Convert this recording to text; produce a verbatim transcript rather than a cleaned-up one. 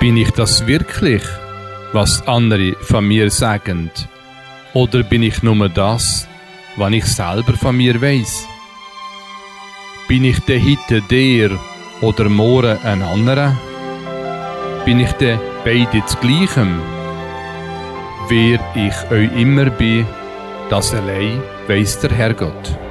Bin ich das wirklich, was andere von mir sagen? Oder bin ich nur das, was ich selber von mir weiss? Bin ich der heute der oder morgen ein anderer? Bin ich der beide das Gleiche? Wer ich euch immer bin, das allein weiss der Herrgott.